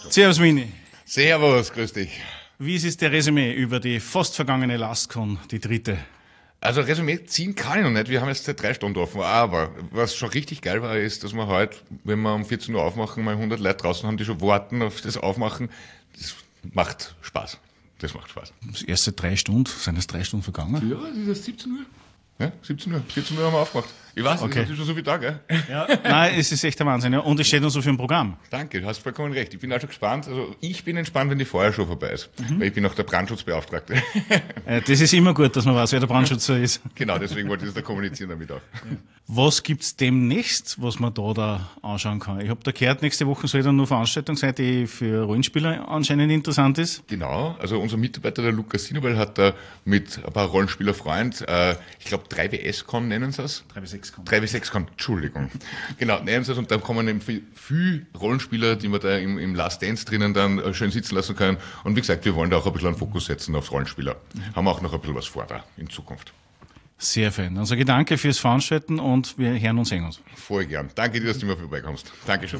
Servus Mini. Servus, grüß dich. Wie ist der Resümee über die fast vergangene LastCon, die dritte? Also Resümee ziehen kann ich noch nicht, wir haben jetzt seit 3 Stunden offen, aber was schon richtig geil war, ist, dass wir heute, wenn wir um 14 Uhr aufmachen, mal 100 Leute draußen haben, die schon warten auf das Aufmachen. Das macht Spaß. Das macht Spaß. Das erste 3 Stunden, sind es 3 Stunden vergangen? Ja, das ist 17 Uhr. Ja, 17 Uhr. 14 Uhr haben wir aufgemacht. Ich weiß, Okay. das ist schon so viel da, gell? Ja. Nein, es ist echt der Wahnsinn. Ja. Und es steht noch so viel im Programm. Danke, du hast vollkommen recht. Ich bin auch schon gespannt. Also ich bin entspannt, wenn die Feuershow vorbei ist. Weil ich bin auch der Brandschutzbeauftragte. Das ist immer gut, dass man weiß, wer der Brandschützer ist. Genau, deswegen wollte ich das da kommunizieren damit auch. Was gibt's demnächst, was man da anschauen kann? Ich habe da gehört, nächste Woche soll dann nur Veranstaltung sein, die für Rollenspieler anscheinend interessant ist. Genau, also unser Mitarbeiter, der Lukas Sinobel, hat da mit ein paar Rollenspielerfreund, ich glaube 3WS-Con nennen sie es. 3W6-Con, Entschuldigung. Genau, nennen sie es, und da kommen eben viel Rollenspieler, die wir da im Last Dance drinnen dann schön sitzen lassen können. Und wie gesagt, wir wollen da auch ein bisschen einen Fokus setzen aufs Rollenspieler. Haben auch noch ein bisschen was vor da in Zukunft. Sehr fein. Also Danke fürs Veranstalten und wir hören und sehen uns. Voll gern. Danke dir, dass du immer vorbeikommst. Dankeschön.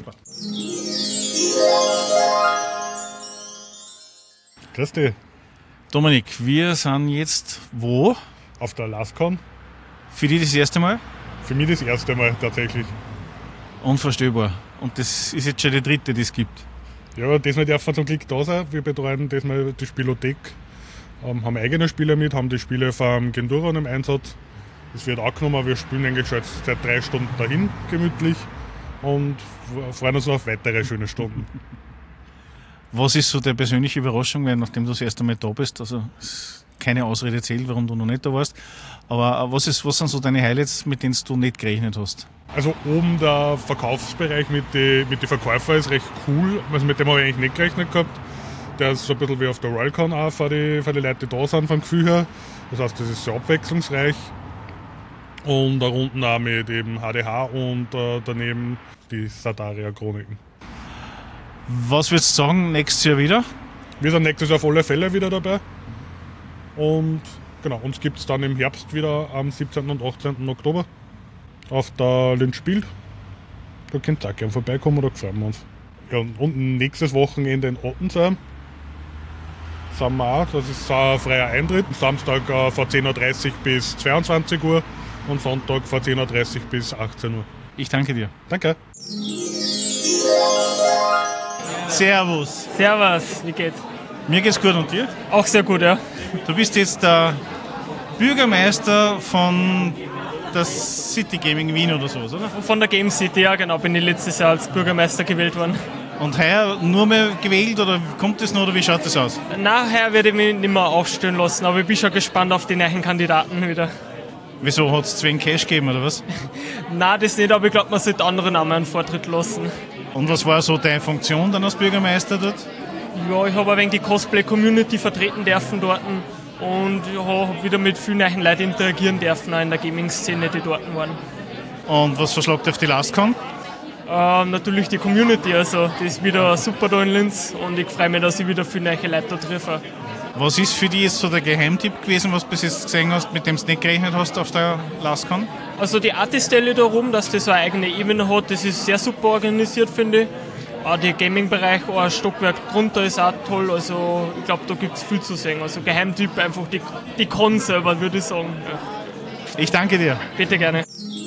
Grüß dich. Dominik, wir sind jetzt wo? Auf der LastCon. Für dich das erste Mal? Für mich das erste Mal tatsächlich. Unvorstellbar. Und das ist jetzt schon die dritte, die es gibt. Ja, diesmal dürfen wir zum Glück da sein. Wir betreuen diesmal die Spielothek, haben eigene Spiele mit, haben die Spiele vom Genduron im Einsatz. Das wird angenommen, wir spielen eigentlich schon jetzt seit 3 Stunden dahin, gemütlich, und freuen uns noch auf weitere schöne Stunden. Was ist so deine persönliche Überraschung, weil nachdem du das erste Mal da bist, also keine Ausrede zählt, warum du noch nicht da warst, aber was sind so deine Highlights, mit denen du nicht gerechnet hast? Also oben der Verkaufsbereich mit den Verkäufern ist recht cool, also mit dem habe ich eigentlich nicht gerechnet gehabt. Der ist so ein bisschen wie auf der Royalcon auch für die Leute, die da sind vom Gefühl her. Das heißt, das ist sehr abwechslungsreich. Und da unten auch mit eben HDH und daneben die Sataria-Chroniken. Was würdest du sagen, nächstes Jahr wieder? Wir sind nächstes Jahr auf alle Fälle wieder dabei. Und genau, uns gibt es dann im Herbst wieder am 17. und 18. Oktober auf der Linz-Spiel. Da könnt ihr auch gerne vorbeikommen, da freuen wir uns. Ja, und nächstes Wochenende in Ottensen sind wir auch. Das ist ein freier Eintritt. Samstag von 10.30 Uhr bis 22 Uhr und Sonntag von 10.30 Uhr bis 18 Uhr. Ich danke dir. Danke. Servus. Servus, wie geht's? Mir geht's gut, und dir? Auch sehr gut, ja. Du bist jetzt der Bürgermeister von der City Gaming Wien oder sowas, oder? Von der Game City, ja genau, bin ich letztes Jahr als Bürgermeister gewählt worden. Und heuer nur mehr gewählt, oder kommt das noch, oder wie schaut das aus? Nachher werde ich mich nicht mehr aufstellen lassen, aber ich bin schon gespannt auf die neuen Kandidaten wieder. Wieso, hat es zu wenig Cash gegeben, oder was? Nein, das nicht, aber ich glaube, man sollte anderen auch mal einen Vortritt lassen. Und was war so deine Funktion dann als Bürgermeister dort? Ja, ich habe ein wenig die Cosplay-Community vertreten dürfen dort und ja, habe wieder mit vielen neuen Leuten interagieren dürfen, auch in der Gaming-Szene, die dort waren. Und was verschlagt auf die LastCon? Natürlich die Community, also das ist wieder super da in Linz und ich freue mich, dass ich wieder viele neue Leute da treffe. Was ist für dich jetzt so der Geheimtipp gewesen, was du bis jetzt gesehen hast, mit dem du nicht gerechnet hast auf der LastCon? Also die Artistelle da rum, dass das so eine eigene Ebene hat, das ist sehr super organisiert, finde ich. Auch der Gaming-Bereich, auch ein Stockwerk drunter ist auch toll, also ich glaube, da gibt es viel zu sehen. Also Geheimtipp einfach die Con selber, würde ich sagen. Ja. Ich danke dir. Bitte gerne.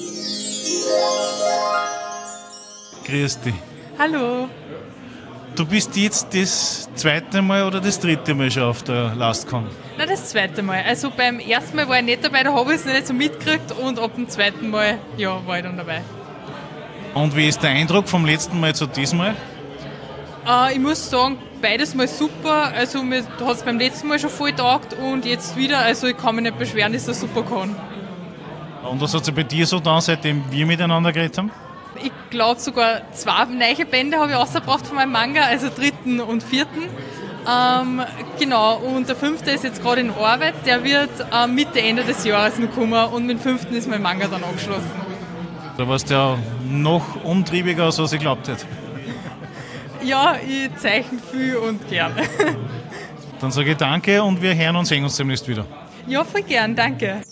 Grüß dich. Hallo. Du bist jetzt das zweite Mal oder das dritte Mal schon auf der LastCon? Nein, das zweite Mal. Also beim ersten Mal war ich nicht dabei, da habe ich es nicht so mitgekriegt, und ab dem zweiten Mal war ich dann dabei. Und wie ist der Eindruck vom letzten Mal zu diesmal? Ich muss sagen, beides mal super. Also mir hat es beim letzten Mal schon voll getaugt und jetzt wieder. Also ich kann mich nicht beschweren, dass es super kann. Und was hat sich bei dir so getan, seitdem wir miteinander geredet haben? Ich glaube sogar 2 neue Bände habe ich rausgebracht von meinem Manga, also 3. und 4. Genau, und der 5. ist jetzt gerade in Arbeit. Der wird Mitte, Ende des Jahres noch kommen, und mit dem 5. ist mein Manga dann abgeschlossen. Da warst du ja noch umtriebiger, als was ich glaubt hätte. Ja, ich zeichne viel und gern. Dann sage ich danke und wir hören und sehen uns demnächst wieder. Ja, voll gern, danke.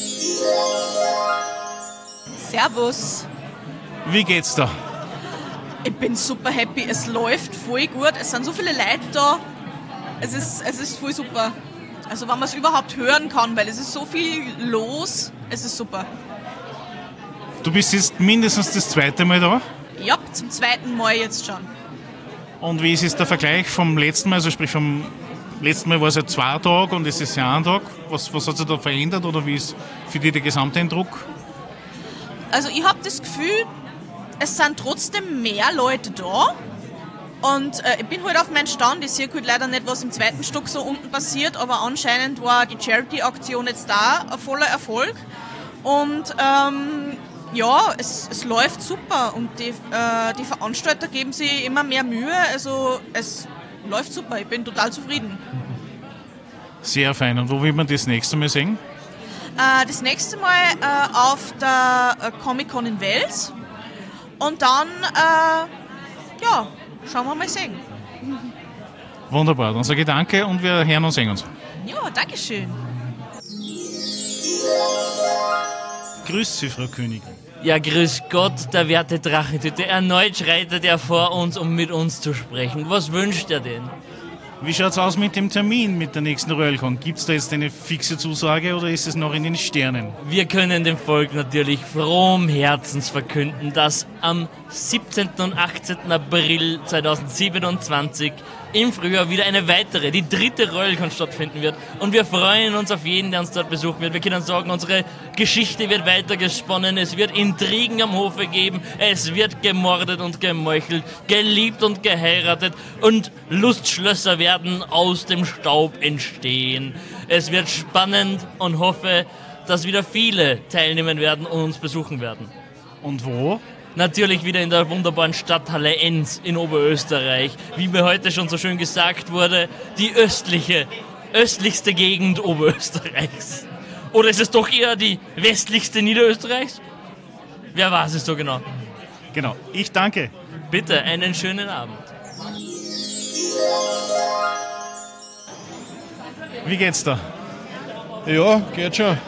Servus. Wie geht's da? Ich bin super happy, es läuft voll gut, es sind so viele Leute da, es ist voll super. Also wenn man es überhaupt hören kann, weil es ist so viel los, es ist super. Du bist jetzt mindestens das zweite Mal da. Ja, zum zweiten Mal jetzt schon. Und wie ist jetzt der Vergleich vom letzten Mal? Also sprich vom letzten Mal war es ja 2 Tage und es ist ja 1 Tag. Was hat sich da verändert oder wie ist für dich der Gesamteindruck? Also ich habe das Gefühl, es sind trotzdem mehr Leute da. Und ich bin halt auf meinem Stand, ich sehe halt leider nicht, was im zweiten Stock so unten passiert, aber anscheinend war die Charity-Aktion jetzt da ein voller Erfolg. Und ja, es läuft super und die Veranstalter geben sich immer mehr Mühe, also es läuft super, ich bin total zufrieden. Sehr fein. Und wo will man das nächste Mal sehen? Das nächste Mal auf der Comic-Con in Wels und dann, ja, schauen wir mal sehen. Wunderbar, dann sage ich danke und wir hören und sehen uns. Ja, danke schön. Grüß Sie, Frau Königin. Ja, grüß Gott, der werte Drachentüte. Erneut schreitet er vor uns, um mit uns zu sprechen. Was wünscht er denn? Wie schaut es aus mit dem Termin mit der nächsten RoyalCon? Gibt es da jetzt eine fixe Zusage oder ist es noch in den Sternen? Wir können dem Volk natürlich frohen Herzens verkünden, dass am 17. und 18. April 2027 im Frühjahr wieder eine weitere, die 3. RoyalCon stattfinden wird. Und wir freuen uns auf jeden, der uns dort besuchen wird. Wir können sagen, unsere Geschichte wird weitergesponnen, es wird Intrigen am Hofe geben, es wird gemordet und gemeuchelt, geliebt und geheiratet und Lustschlösser werden aus dem Staub entstehen. Es wird spannend und hoffe, dass wieder viele teilnehmen werden und uns besuchen werden. Und wo? Natürlich wieder in der wunderbaren Stadthalle Enns in Oberösterreich. Wie mir heute schon so schön gesagt wurde, die östlichste Gegend Oberösterreichs. Oder ist es doch eher die westlichste Niederösterreichs? Wer weiß es so genau? Genau, ich danke. Bitte, einen schönen Abend. Wie geht's da? Ja, geht schon.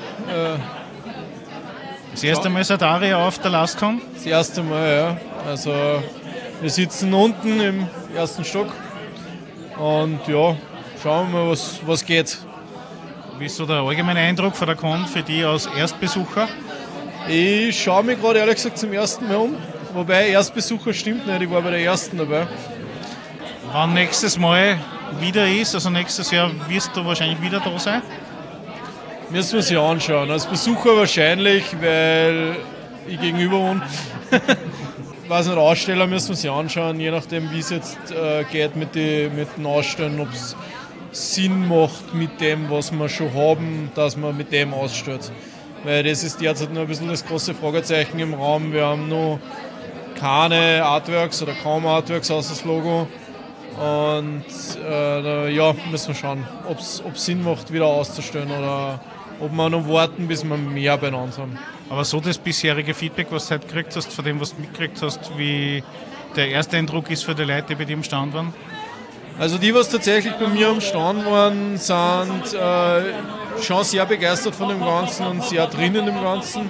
Das erste Mal seit Aria auf der LastCon? Das erste Mal, ja. Also wir sitzen unten im ersten Stock und ja, schauen wir mal, was geht. Wie ist so der allgemeine Eindruck von der Con für dich als Erstbesucher? Ich schaue mich gerade ehrlich gesagt zum ersten Mal um. Wobei Erstbesucher stimmt nicht, ich war bei der ersten dabei. Wann nächstes Mal wieder ist, also nächstes Jahr wirst du wahrscheinlich wieder da sein? Müssen wir sich anschauen. Als Besucher wahrscheinlich, weil ich gegenüber wohne. Weiß nicht, Aussteller müssen wir sich anschauen, je nachdem wie es jetzt geht mit den Ausstellen, ob es Sinn macht mit dem, was wir schon haben, dass man mit dem ausstellt. Weil das ist derzeit noch ein bisschen das große Fragezeichen im Raum. Wir haben noch keine Artworks oder kaum Artworks außer das Logo. Und ja, müssen wir schauen, ob es Sinn macht, wieder auszustellen oder ob wir noch warten, bis wir mehr beieinander haben. Aber so das bisherige Feedback, was du heute gekriegt hast, von dem, was du mitgekriegt hast, wie der erste Eindruck ist für die Leute, die bei dir am Stand waren? Also die, was tatsächlich bei mir am Stand waren, sind schon sehr begeistert von dem Ganzen und sehr drin in dem Ganzen.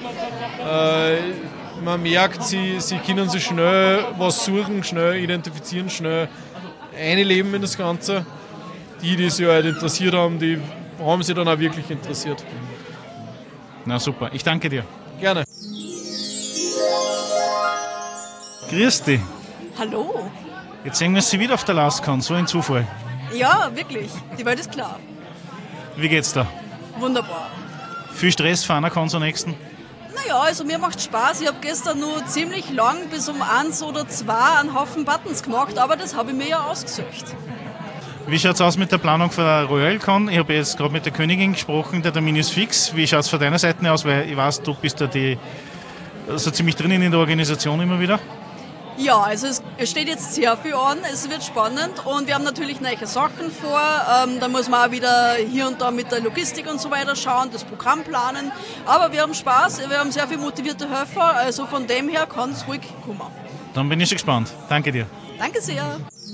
Man merkt, sie können sich schnell was suchen, schnell identifizieren, schnell einleben in das Ganze. Die sich halt interessiert haben, die haben sich dann auch wirklich interessiert. Na super, ich danke dir. Gerne. Grüß dich. Hallo. Jetzt sehen wir Sie wieder auf der LastCon, so ein Zufall. Ja, wirklich. Die Welt ist klar. Wie geht's da? Wunderbar. Viel Stress für einer Con zur nächsten? Naja, also mir macht Spaß. Ich habe gestern nur ziemlich lang bis um 1 oder 2 einen Haufen Buttons gemacht, aber das habe ich mir ja ausgesucht. Wie schaut es aus mit der Planung für der RoyalCon? Ich habe jetzt gerade mit der Königin gesprochen, der Termin ist fix. Wie schaut es von deiner Seite aus? Weil ich weiß, du bist da so ziemlich drinnen in der Organisation immer wieder. Ja, also es steht jetzt sehr viel an, es wird spannend und wir haben natürlich neue Sachen vor. Da muss man auch wieder hier und da mit der Logistik und so weiter schauen, das Programm planen. Aber wir haben Spaß, wir haben sehr viele motivierte Helfer, also von dem her kann es ruhig kommen. Dann bin ich schon gespannt. Danke dir. Danke sehr.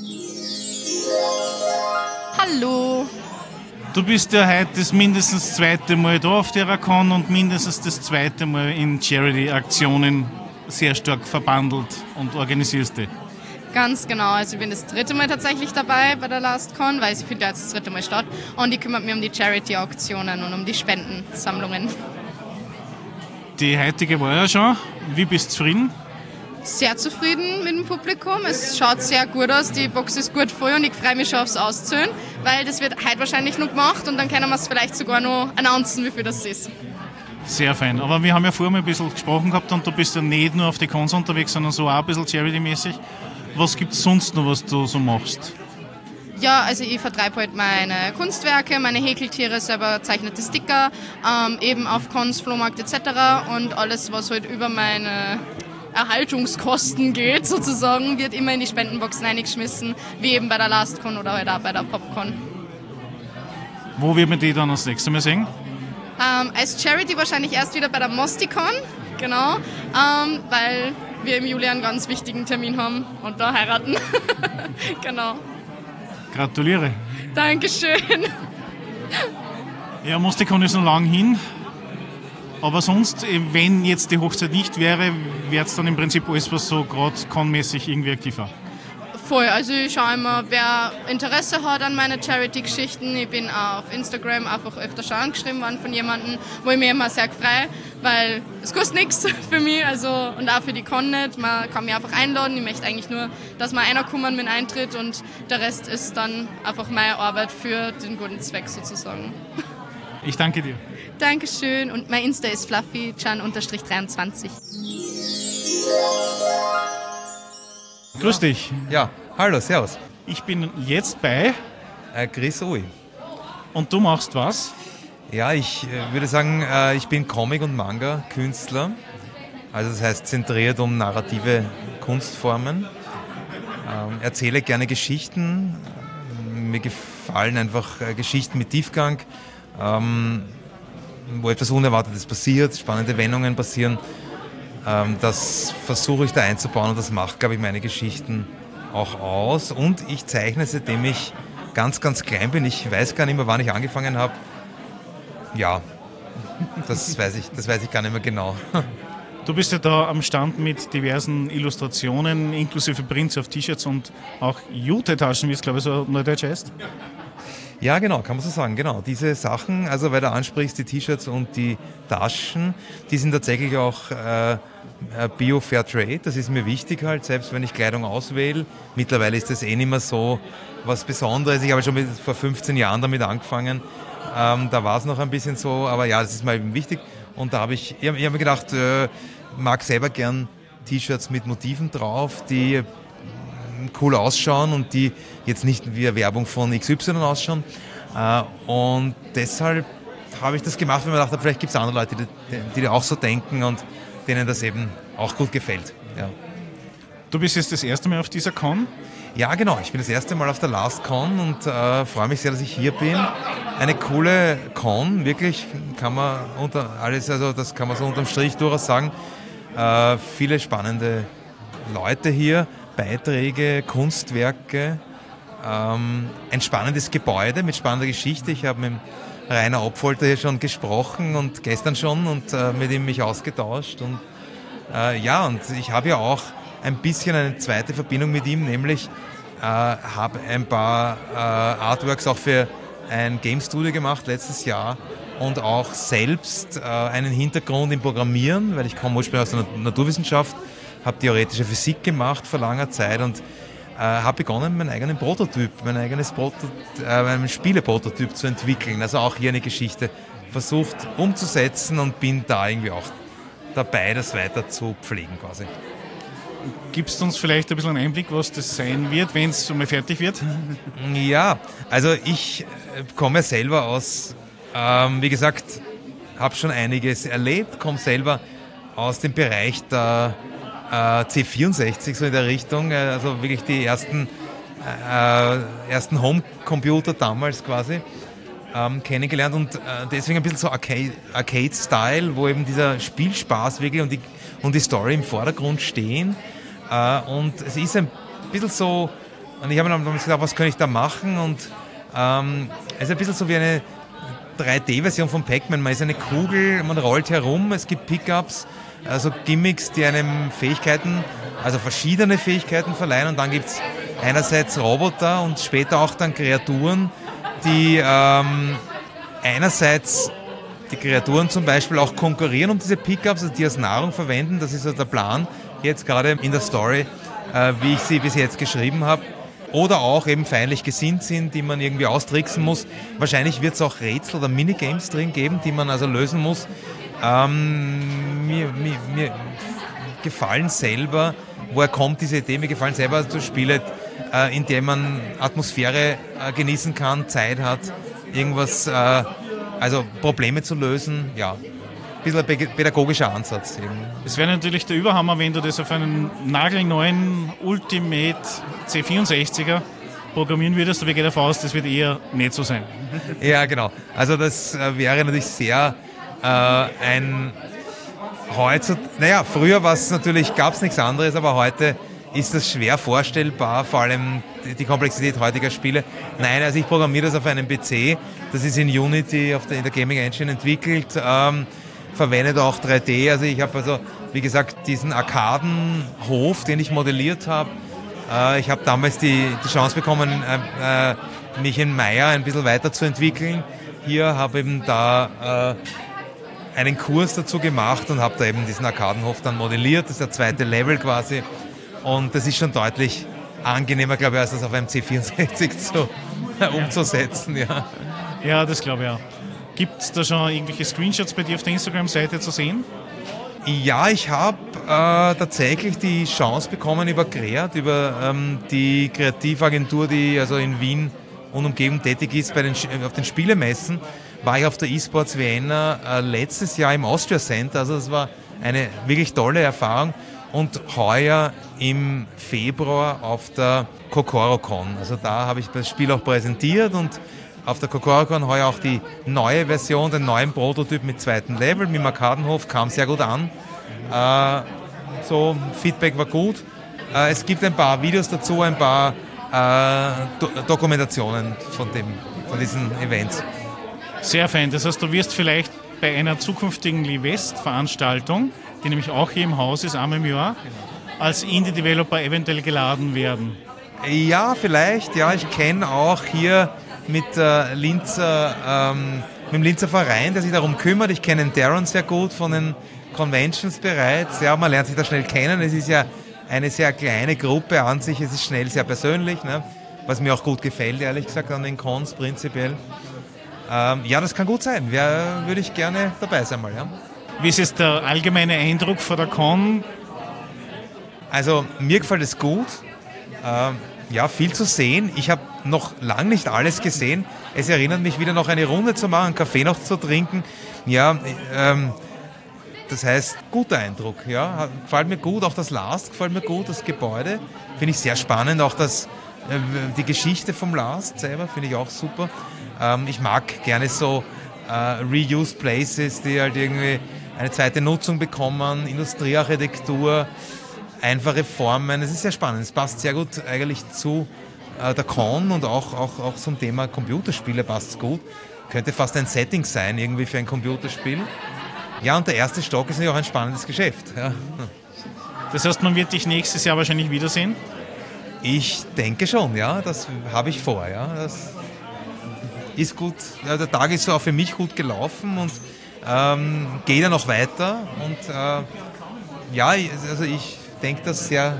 Hallo. Du bist ja heute das mindestens zweite Mal da auf der Con und mindestens das zweite Mal in Charity-Aktionen sehr stark verbandelt und organisierst die. Ganz genau, also ich bin das 3. Mal tatsächlich dabei bei der LastCon, weil sie findet ja jetzt das 3. Mal statt und die kümmert mich um die Charity-Auktionen und um die Spendensammlungen. Die heutige war ja schon. Wie bist du zufrieden? Sehr zufrieden mit dem Publikum, es schaut sehr gut aus, die Box ist gut voll und ich freue mich schon aufs Auszählen, weil das wird heute wahrscheinlich noch gemacht und dann können wir es vielleicht sogar noch announcen, wie viel das ist. Sehr fein, aber wir haben ja vorher mal ein bisschen gesprochen gehabt und du bist ja nicht nur auf die Cons unterwegs, sondern so auch ein bisschen Charity-mäßig. Was gibt es sonst noch, was du so machst? Ja, also ich vertreibe halt meine Kunstwerke, meine Häkeltiere, selber zeichnete Sticker, eben auf Cons, Flohmarkt etc. und alles, was halt über meine Erhaltungskosten geht, sozusagen, wird immer in die Spendenboxen eingeschmissen, wie eben bei der LastCon oder halt auch bei der PopCon. Wo wird man die dann das nächste Mal sehen? Als Charity wahrscheinlich erst wieder bei der Mosticon, genau, weil wir im Juli einen ganz wichtigen Termin haben und da heiraten. Genau. Gratuliere. Dankeschön. Ja, Mosticon ist noch lang hin. Aber sonst, wenn jetzt die Hochzeit nicht wäre, wäre es dann im Prinzip alles, was so gerade conmäßig irgendwie aktiv war. Voll, also ich schaue immer, wer Interesse hat an meine Charity-Geschichten. Ich bin auch auf Instagram einfach öfter schon angeschrieben worden von jemandem, wo ich mich immer sehr freue, weil es kostet nichts für mich also, und auch für die Con nicht. Man kann mich einfach einladen. Ich möchte eigentlich nur, dass wir einer kommen mit Eintritt und der Rest ist dann einfach meine Arbeit für den guten Zweck sozusagen. Ich danke dir. Dankeschön und mein Insta ist fluffychan_23. Grüß dich. Ja, hallo, servus. Ich bin jetzt bei Chris Ui. Und du machst was? Ja, ich würde sagen, ich bin Comic- und Manga-Künstler. Also das heißt zentriert um narrative Kunstformen. Erzähle gerne Geschichten. Mir gefallen einfach Geschichten mit Tiefgang, wo etwas Unerwartetes passiert, spannende Wendungen passieren. Das versuche ich da einzubauen und das macht, glaube ich, meine Geschichten auch aus. Und ich zeichne, seitdem ich ganz, ganz klein bin. Ich weiß gar nicht mehr, wann ich angefangen habe. Ja, das weiß ich gar nicht mehr genau. Du bist ja da am Stand mit diversen Illustrationen, inklusive Prints auf T-Shirts und auch Jute-Taschen, wie es, glaube ich, so neudeutsch heißt. Ja, genau, kann man so sagen. Genau, diese Sachen, also weil du ansprichst, die T-Shirts und die Taschen, die sind tatsächlich auch Bio-Fair-Trade. Das ist mir wichtig halt, selbst wenn ich Kleidung auswähle. Mittlerweile ist das nicht mehr so was Besonderes. Ich habe schon vor 15 Jahren damit angefangen. Da war es noch ein bisschen so, aber ja, das ist mir eben wichtig. Und da habe ich hab mir gedacht, mag selber gern T-Shirts mit Motiven drauf, die cool ausschauen und die jetzt nicht wie eine Werbung von XY ausschauen. Und deshalb habe ich das gemacht, weil ich mir gedacht habe, vielleicht gibt es andere Leute, die auch so denken und denen das eben auch gut gefällt. Ja. Du bist jetzt das erste Mal auf dieser Con? Ja, genau. Ich bin das erste Mal auf der LastCon und freue mich sehr, dass ich hier bin. Eine coole Con, wirklich, kann man das kann man so unterm Strich durchaus sagen. Viele spannende Leute hier, Beiträge, Kunstwerke, ein spannendes Gebäude mit spannender Geschichte. Ich habe mit Rainer Opfolter hier schon gesprochen und gestern schon und mit ihm mich ausgetauscht. Und und ich habe ja auch ein bisschen eine zweite Verbindung mit ihm, nämlich habe ein paar Artworks auch für ein Game Studio gemacht letztes Jahr und auch selbst einen Hintergrund im Programmieren, weil ich komme ursprünglich aus der Naturwissenschaft, habe theoretische Physik gemacht vor langer Zeit und habe begonnen, meinen eigenen Prototyp, meinen Spieleprototyp zu entwickeln. Also auch hier eine Geschichte versucht umzusetzen und bin da irgendwie auch dabei, das weiter zu pflegen quasi. Gibst du uns vielleicht ein bisschen einen Einblick, was das sein wird, wenn es mal fertig wird? Ja, also ich komme selber aus, wie gesagt, habe schon einiges erlebt, komme selber aus dem Bereich der C64, so in der Richtung, also wirklich die ersten Homecomputer damals quasi kennengelernt und deswegen ein bisschen so Arcade-Style, wo eben dieser Spielspaß wirklich und die Story im Vordergrund stehen. Und es ist ein bisschen so, und ich habe mir dann gedacht, was kann ich da machen? Und es ist ein bisschen so wie eine 3D-Version von Pac-Man. Man ist eine Kugel, man rollt herum, es gibt Pickups also Gimmicks, die einem Fähigkeiten, also verschiedene Fähigkeiten verleihen, und dann gibt es einerseits Roboter und später auch dann Kreaturen, die einerseits die Kreaturen zum Beispiel auch konkurrieren um diese Pickups, also die als Nahrung verwenden. Das ist so der Plan jetzt gerade in der Story, wie ich sie bis jetzt geschrieben habe. Oder auch eben feindlich gesinnt sind, die man irgendwie austricksen muss. Wahrscheinlich wird es auch Rätsel oder Minigames drin geben, die man also lösen muss. Mir gefallen selber, woher kommt diese Idee, mir gefallen selber so Spiele, in denen man Atmosphäre genießen kann, Zeit hat, irgendwas, also Probleme zu lösen, ja. Ein bisschen ein pädagogischer Ansatz eben. Es wäre natürlich der Überhammer, wenn du das auf einen nagelneuen Ultimate C64er programmieren würdest, aber ich gehe davon aus, das wird eher nicht so sein. Ja, genau. Also das wäre natürlich sehr früher gab es nichts anderes, aber heute ist das schwer vorstellbar, vor allem die Komplexität heutiger Spiele. Nein, also ich programmiere das auf einem PC, das ist in Unity in der Gaming Engine entwickelt, verwendet auch 3D, also ich habe also, wie gesagt, diesen Arkadenhof, den ich modelliert habe. Ich habe damals die Chance bekommen, mich in Maya ein bisschen weiterzuentwickeln. Hier habe eben da einen Kurs dazu gemacht und habe da eben diesen Arkadenhof dann modelliert. Das ist der zweite Level quasi. Und das ist schon deutlich angenehmer, glaube ich, als das auf einem C64 umzusetzen. Ja. Ja, das glaube ich auch. Gibt es da schon irgendwelche Screenshots bei dir auf der Instagram-Seite zu sehen? Ja, ich habe tatsächlich die Chance bekommen über Creat, über die Kreativagentur, die also in Wien und Umgebung tätig ist, auf den Spielemessen. War ich auf der eSports Vienna letztes Jahr im Austria Center, also das war eine wirklich tolle Erfahrung, und heuer im Februar auf der CoCoroCon. Also da habe ich das Spiel auch präsentiert, und auf der CoCoroCon heuer auch die neue Version, den neuen Prototyp mit zweiten Level, mit dem Arkadenhof, kam sehr gut an. Feedback war gut. Es gibt ein paar Videos dazu, ein paar Dokumentationen von diesen Events. Sehr fein. Das heißt, du wirst vielleicht bei einer zukünftigen Livest-Veranstaltung, die nämlich auch hier im Haus ist, einmal im Jahr, als Indie-Developer eventuell geladen werden. Ja, vielleicht. Ja, ich kenne auch hier mit dem Linzer Verein, der sich darum kümmert. Ich kenne den Darren sehr gut von den Conventions bereits. Ja, man lernt sich da schnell kennen. Es ist ja eine sehr kleine Gruppe an sich. Es ist schnell sehr persönlich, ne? Was mir auch gut gefällt, ehrlich gesagt, an den Cons prinzipiell. Ja, das kann gut sein. Würde ich gerne dabei sein mal. Ja. Wie ist jetzt der allgemeine Eindruck von der Con? Also mir gefällt es gut. Ja, viel zu sehen. Ich habe noch lange nicht alles gesehen. Es erinnert mich wieder noch eine Runde zu machen, einen Kaffee noch zu trinken. Ja, das heißt, guter Eindruck. Ja, gefällt mir gut. Auch das Last gefällt mir gut, das Gebäude. Finde ich sehr spannend. Auch die Geschichte vom Last selber finde ich auch super. Ich mag gerne so Reused Places, die halt irgendwie eine zweite Nutzung bekommen, Industriearchitektur, einfache Formen. Es ist sehr spannend. Es passt sehr gut eigentlich zu der Con und auch zum Thema Computerspiele passt es gut. Könnte fast ein Setting sein irgendwie für ein Computerspiel. Ja, und der erste Stock ist ja auch ein spannendes Geschäft. Ja. Das heißt, man wird dich nächstes Jahr wahrscheinlich wiedersehen? Ich denke schon, ja. Das habe ich vor, ja. Das ist gut. Ja, der Tag ist so auch für mich gut gelaufen und geht ja noch weiter. Und ja, also ich denke das sehr,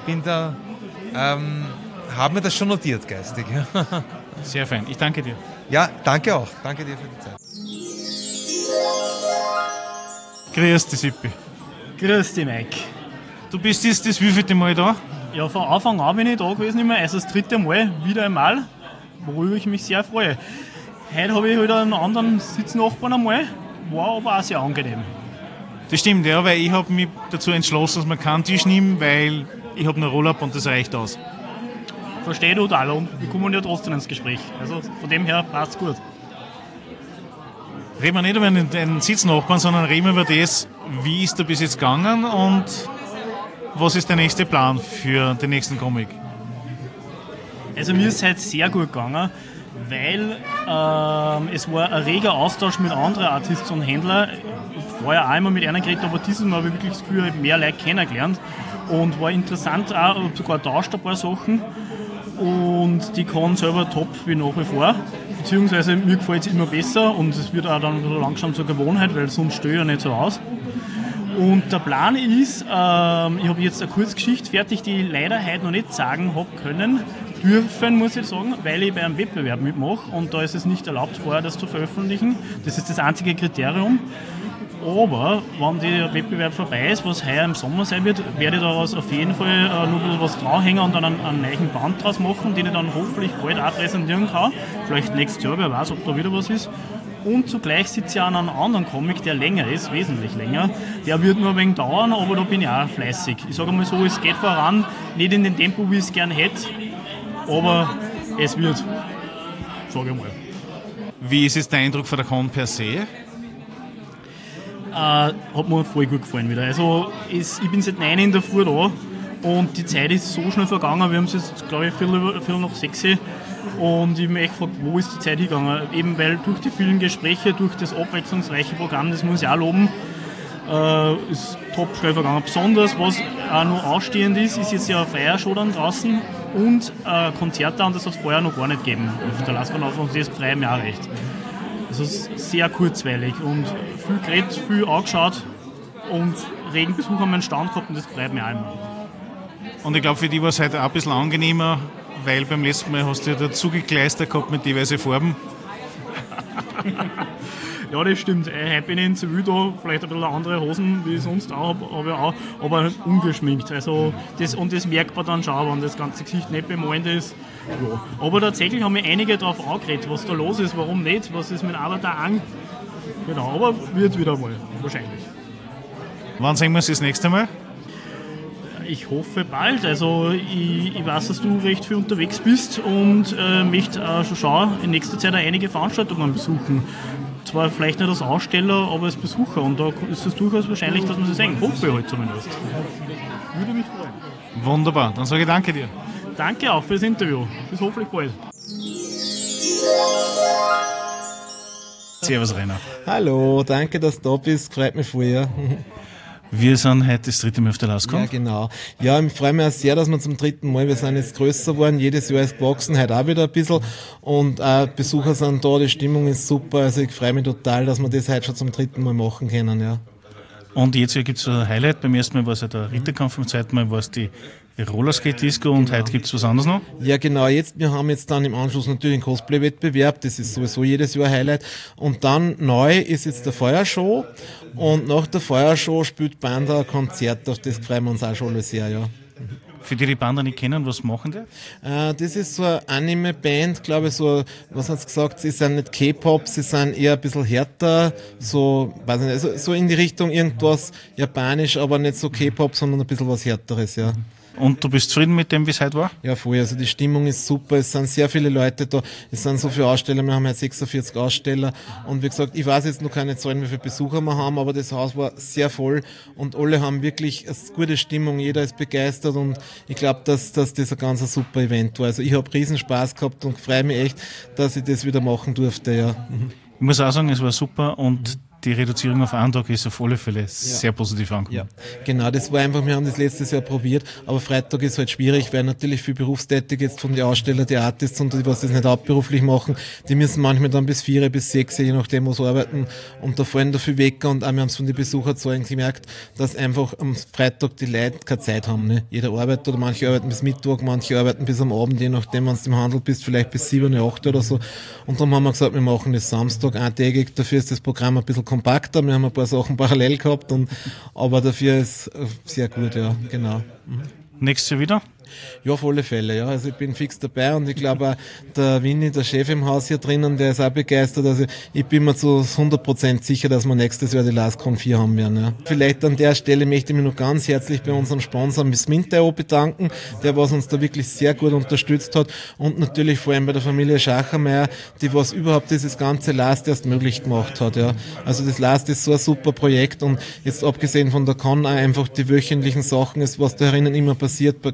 habe mir das schon notiert geistig. Ja. Sehr fein. Ich danke dir. Ja, danke auch. Danke dir für die Zeit. Grüß dich, Sippi. Grüß dich, Mike. Du bist jetzt das wievielte Mal da? Ja, von Anfang an bin ich da gewesen, immer. Also das dritte Mal, wieder einmal, worüber ich mich sehr freue. Heute habe ich halt einen anderen Sitznachbarn einmal, war aber auch sehr angenehm. Das stimmt, ja, weil ich habe mich dazu entschlossen, dass wir keinen Tisch nehmen, weil ich habe einen Roll-Up und das reicht aus. Verstehe total, und wir kommen ja trotzdem ins Gespräch. Also von dem her passt es gut. Reden wir nicht über den Sitznachbarn, sondern reden wir über das, wie ist er bis jetzt gegangen und was ist der nächste Plan für den nächsten Comic? Also mir ist es heute sehr gut gegangen, weil es war ein reger Austausch mit anderen Artisten und Händlern. vorher auch immer mit einer geredet, aber dieses Mal habe ich wirklich das Gefühl, ich habe mehr Leute kennengelernt und war interessant auch, habe sogar tauscht ein paar Sachen und die Con selber top wie nach wie vor, beziehungsweise mir gefällt es immer besser und es wird auch dann langsam zur Gewohnheit, weil sonst stehe ich ja nicht so aus. Und der Plan ist, ich habe jetzt eine Kurzgeschichte fertig, die ich leider heute noch nicht sagen habe dürfen, muss ich sagen, weil ich bei einem Wettbewerb mitmache und da ist es nicht erlaubt, vorher das zu veröffentlichen. Das ist das einzige Kriterium. Aber wenn der Wettbewerb vorbei ist, was heuer im Sommer sein wird, werde ich daraus auf jeden Fall noch ein bisschen was draufhängen und dann einen neuen Band draus machen, den ich dann hoffentlich bald auch präsentieren kann. Vielleicht nächstes Jahr, wer weiß, ob da wieder was ist. Und zugleich sitze ich an einem anderen Comic, der länger ist, wesentlich länger. Der wird nur ein wenig dauern, aber da bin ich auch fleißig. Ich sage mal so, es geht voran, nicht in dem Tempo, wie ich es gerne hätte, aber es wird, sage ich mal. Wie ist jetzt der Eindruck von der Con per se? Hat mir voll gut gefallen wieder. Also ich bin seit 9 in der Früh da und die Zeit ist so schnell vergangen. Wir haben es jetzt, glaube ich, Viertel nach 6 und ich habe mich echt gefragt, wo ist die Zeit hingegangen? Eben weil durch die vielen Gespräche, durch das abwechslungsreiche Programm, das muss ich auch loben, ist top schnell vergangen. Besonders, was auch noch ausstehend ist jetzt ja eine Feiershow dann draußen und Konzerte, und das hat es vorher noch gar nicht gegeben auf der Last Con und das freue ich mich auch recht. Also sehr kurzweilig und viel geredet, viel angeschaut und regen Besuch an meinen Stand gehabt und das freut mich auch immer. Und ich glaube, für die war es heute auch ein bisschen angenehmer, weil beim letzten Mal hast du ja dazu gekleistert gehabt mit diversen Farben. Ja, das stimmt. Heute bin ich in Zivil da, vielleicht ein bisschen andere Hosen, wie ich sonst auch habe, aber ungeschminkt. Also das merkt man dann schon, wenn das ganze Gesicht nicht bemalt ist. Ja. Aber tatsächlich haben mich einige darauf angeredet, was da los ist, warum nicht, was ist mit Avatar an. Genau, aber wird wieder mal, wahrscheinlich. Wann sehen wir uns das nächste Mal? Ich hoffe bald. Also ich weiß, dass du recht viel unterwegs bist und möchte schon schauen, in nächster Zeit auch einige Veranstaltungen besuchen. Zwar vielleicht nicht als Aussteller, aber als Besucher. Und da ist es durchaus wahrscheinlich, dass man sie sehen. Hoffe ich halt zumindest. Würde mich freuen. Wunderbar, dann sage ich danke dir. Danke auch für das Interview. Bis hoffentlich bald. Servus Rainer. Hallo, danke, dass du da bist. Freut mich voll. Wir sind heute das 3. Mal auf der Last Con. Ja, genau. Ja, ich freue mich auch sehr, dass wir zum 3. Mal, wir sind jetzt grösser geworden, jedes Jahr ist gewachsen, heute auch wieder ein bisschen und auch Besucher sind da, die Stimmung ist super, also ich freue mich total, dass wir das heute schon zum 3. Mal machen können, ja. Und jetzt gibt es ein Highlight, beim ersten Mal war es ja der Ritterkampf, beim zweiten Mal war es die Rollerskate-Disco und genau. Heute gibt es was anderes noch? Ja genau, wir haben jetzt dann im Anschluss natürlich einen Cosplay-Wettbewerb, das ist sowieso jedes Jahr ein Highlight und dann neu ist jetzt der Feuershow und nach der Feuershow spielt Banda ein Konzert, auf das freuen wir uns auch schon alle sehr, ja. Für die Banda nicht kennen, was machen die? Das ist so eine Anime-Band, glaube ich, so, was hat's gesagt, sie sind nicht K-Pop, sie sind eher ein bisschen härter, so, weiß nicht, also so in die Richtung irgendwas Japanisch, aber nicht so K-Pop, sondern ein bisschen was Härteres, ja. Und du bist zufrieden mit dem, wie es heute war? Ja, voll. Also die Stimmung ist super. Es sind sehr viele Leute da. Es sind so viele Aussteller. Wir haben heute 46 Aussteller. Und wie gesagt, ich weiß jetzt noch keine Zahlen, wie viele Besucher wir haben, aber das Haus war sehr voll und alle haben wirklich eine gute Stimmung. Jeder ist begeistert und ich glaube, dass das ein ganz super Event war. Also ich habe riesen Spaß gehabt und freue mich echt, dass ich das wieder machen durfte, ja. Ich muss auch sagen, es war super und die Reduzierung auf einen Tag ist auf alle Fälle sehr positiv angekommen. Ja, genau, das war einfach, wir haben das letztes Jahr probiert, aber Freitag ist halt schwierig, weil natürlich viel berufstätig jetzt von den Ausstellern, die Artists und die, was das nicht hauptberuflich machen, die müssen manchmal dann bis 4, bis 6, je nachdem, wo sie arbeiten und da fallen da viel weg und auch wir haben es von den Besucherzahlen gemerkt, dass einfach am Freitag die Leute keine Zeit haben. Ne? Jeder arbeitet oder manche arbeiten bis Mittag, manche arbeiten bis am Abend, je nachdem, wenn du im Handel bist, vielleicht bis 7, 8 oder so und dann haben wir gesagt, wir machen das Samstag eintägig, dafür ist das Programm ein bisschen kompakter, wir haben ein paar Sachen parallel gehabt, aber dafür ist es sehr gut, ja, genau. Nächstes Jahr wieder? Ja, auf alle Fälle, ja. Also ich bin fix dabei und ich glaube auch der Winnie, der Chef im Haus hier drinnen, der ist auch begeistert. Also ich bin mir zu 100% sicher, dass wir nächstes Jahr die Last Con 4 haben werden. Ja. Vielleicht an der Stelle möchte ich mich noch ganz herzlich bei unserem Sponsor Miss Mint.io bedanken, der was uns da wirklich sehr gut unterstützt hat und natürlich vor allem bei der Familie Schachermeier, die was überhaupt dieses ganze Last erst möglich gemacht hat. Ja. Also das Last ist so ein super Projekt und jetzt abgesehen von der Con auch einfach die wöchentlichen Sachen ist, was da herinnen immer passiert, bei mir im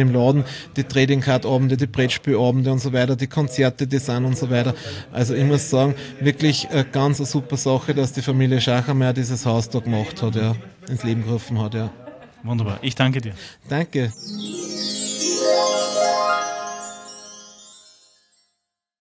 im Laden, die Trading Card Abende, die Brettspielabende und so weiter, die Konzerte, die sind und so weiter. Also ich muss sagen, wirklich ganz eine super Sache, dass die Familie Schachermeier dieses Haus da gemacht hat, ja, ins Leben gerufen hat, ja. Wunderbar, ich danke dir. Danke.